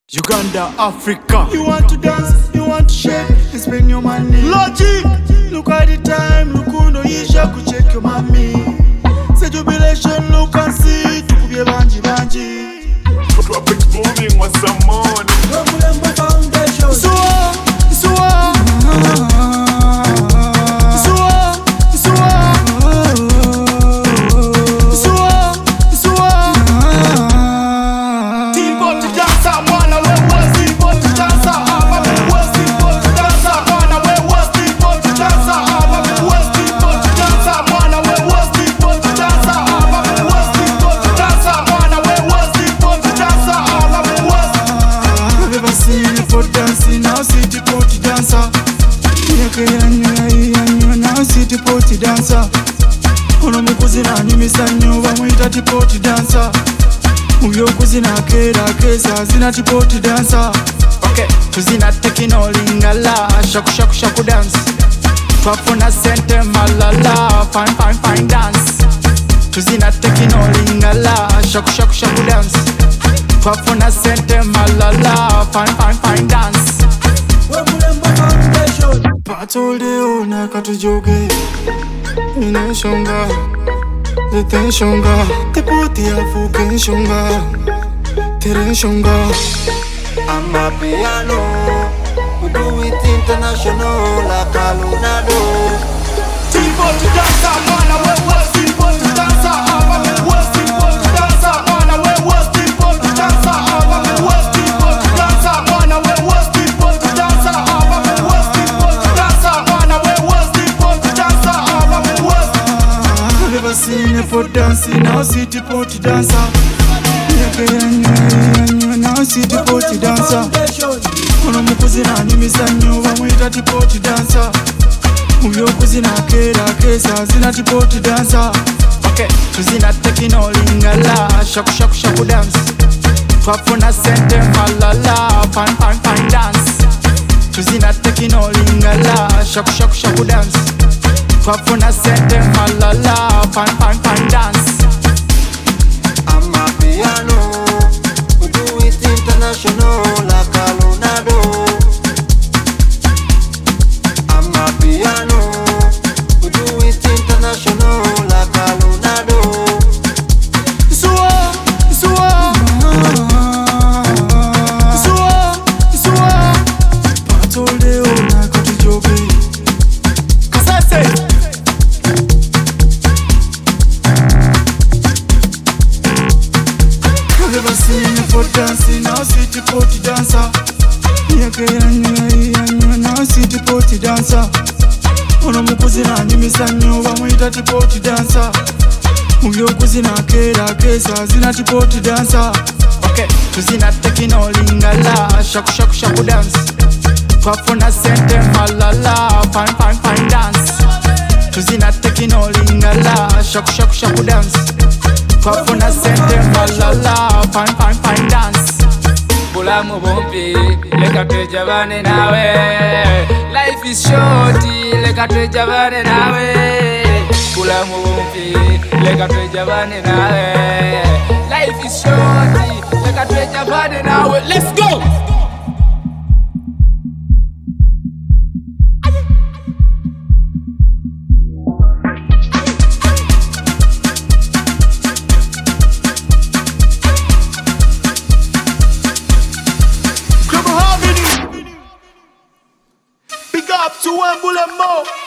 Uganda, Africa. You want to dance, you want to shake, and spend your money. Logic. Look at the time, look who no isha could check your mommy. Say jubilation, look and see, to be a banji banji. Tropic booming with some money. Double foundation. So Tipoti dancer, ono mukuzina nyumisanyo bamuyita tipoti dancer. Mubyo kuzina kera kesa zina tipoti dancer. Okay, tuzina tekino lingala, shaku dance. Twafuna sente malala, fine dance. Tuzina tekino lingala, shaku dance. Twafuna sente malala, fine dance. Patolde ona katujoge ineshonga zeteshonga tepoti afukeshonga tereshonga. I'm a piano, we do it international like Calunado. Tipoti dancer, mwana we was tipoti dancer. Aba me was tipoti dancer, mwana we was tipoti dancer. Aba me was tipoti dancer, mwana we was tipoti dancer. Aba me was tipoti dancer, mwana we was tipoti dancer. Aba me was. I've never seen a for dancing, now see tipoti dancer. Now see tipoti dancer. Ono mukuzina nyumisanyo bamuyita tipoti dancer. Mubyo kuzina kera kesa zina tipoti dancer. Okay, tuzina tekino lingala, shaku dance. Twafuna sente malala, fine dance. Tuzina tekino lingala, shaku dance. Twafuna sente malala, fine dance. I'm a piano, we do it international like Calunado. I'm a piano, we do it international like Calunado. Patolde ona katujoge. Kasese. I've never seen a for dancing, now see tipoti dancer. Now see tipoti dancer. Ono mukuzina nyumisanyo bamuyita tipoti dancer. Mubyo kuzina kera kesa zina tipoti dancer. Okay, tuzina tekino lingala, shaku dance. Twafuna sente malala, fine dance. Tuzina tekino lingala, shaku dance. Twafuna sente malala, fine dance. Bulamu bumpi, leka twejabane nawe. Life is short, leka twejabane nawe. Bulamu bumpi, leka twejabane nawe. Life is short, leka twejabane nawe. Let's go! Big up to Wembule Mo.